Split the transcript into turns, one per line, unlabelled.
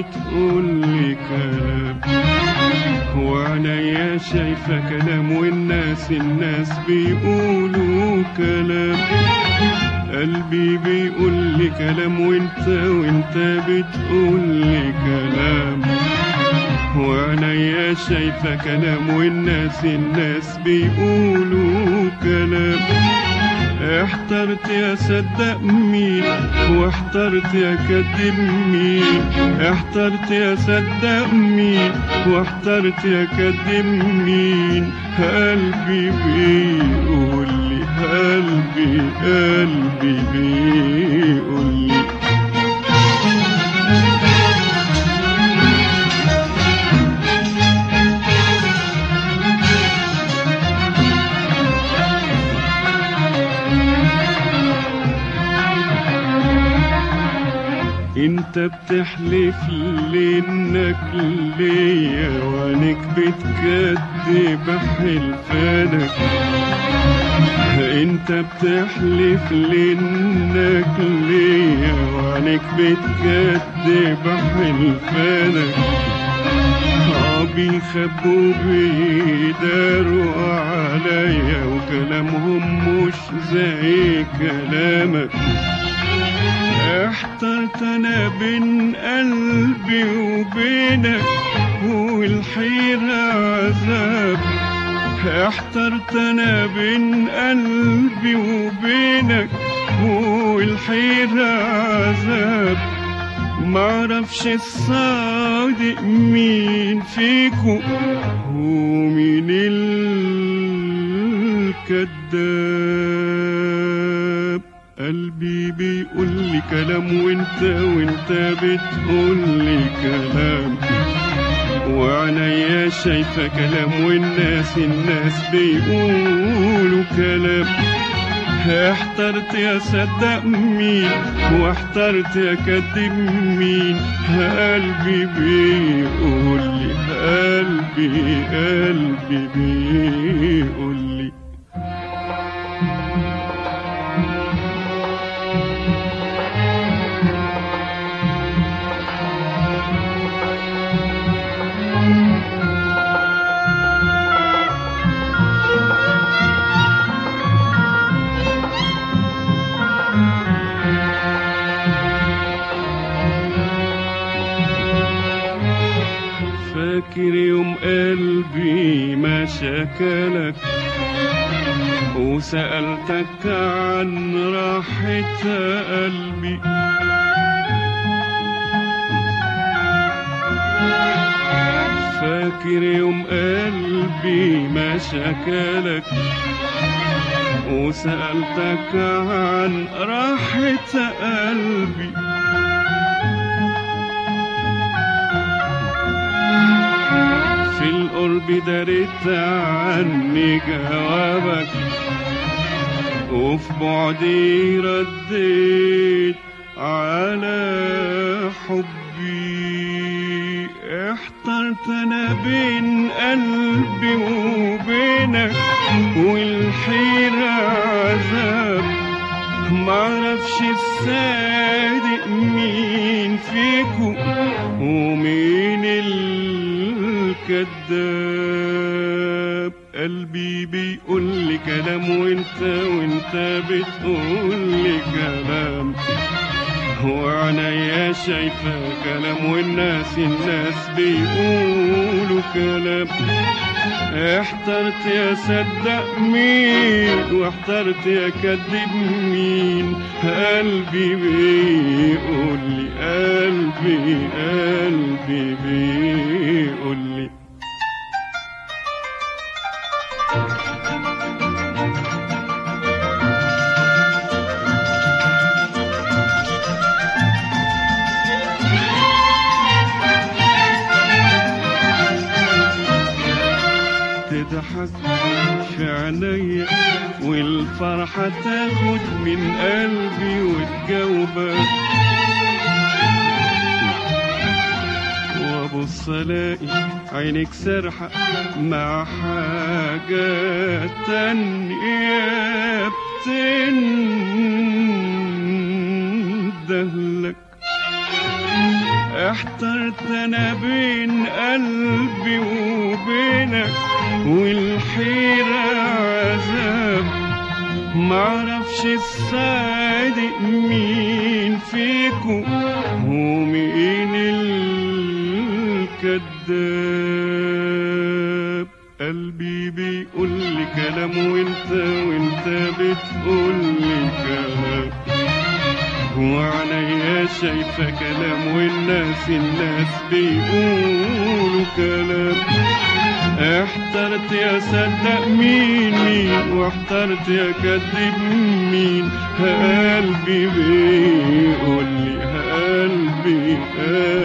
بتقولي كلام، وعنايا شايفة كلام، والناس بيقولوا كلام. قلبي بيقولي كلام، وانت بتقولي كلام، وعنايا شايفة كلام، والناس بيقولوا كلام. احترت يا صدق مين، واحترت يا كدب مين، احترت يا صدق مين، واحترت يا كدب مين. قلبي بيقولي، قلبي بيقولي. انت بتحلف لي انك ليا، وعنك بتكذب حلفانك. انت بتحلف لي انك ليا، وعنك بتكذب حلفانك. بيخبوا بيداروا عليا، وكلامهم مش زي كلامك. احترت انا بين قلبي وبينك، والحيرة عذاب. احترت انا بين قلبي وبينك، والحيرة عذاب. معرفش الصادق مين فيكو، ومين الكذاب. قلبي بيقولي كلام، وانت بتقولي كلام، وعنايا شايفة كلام، والناس بيقولوا كلام. احترت يا صدق مين، واحترت يا كدب مين. قلبي بيقولي، قلبي بيقولي. فاكر يوم قلبي ما شكلك، وسألتك عن راحة قلبي. فاكر يوم قلبي ما شكلك، وسألتك عن راحة قلبي. في القرب دارت عني جوابك، وفي بعدي رديت على حبي. احترت انا بين قلبي وبينك، والحيرة عذاب. معرفش الصادق مين فيكو، ومين الكذاب. قلبي بيقولي كلام، وانت بتقولي كلام، وعنايا شايفة كلام، والناس بيقولوا كلام. احترت يا صدق مين، واحترت يا كدب مين. قلبي بيقولي، قلبي بيقولي. تضحك في عينيا، والفرحة تاخد من قلبي وتجاوبك. وابص الاقي عينك سرحة مع حاجات تانية بتندهلك. احترت احترت انا بين قلبي وبينك والحيرة عذاب، معرفش الصادق مين فيكو ومين الكذاب. قلبي بيقول لي كلام وانت بتقول لي كلام، وعينيا شايفة كلام والناس بيقولوا كلام. احترت يا صدق مين واحترت يا كذب مين. قلبي بيقول لي قلبي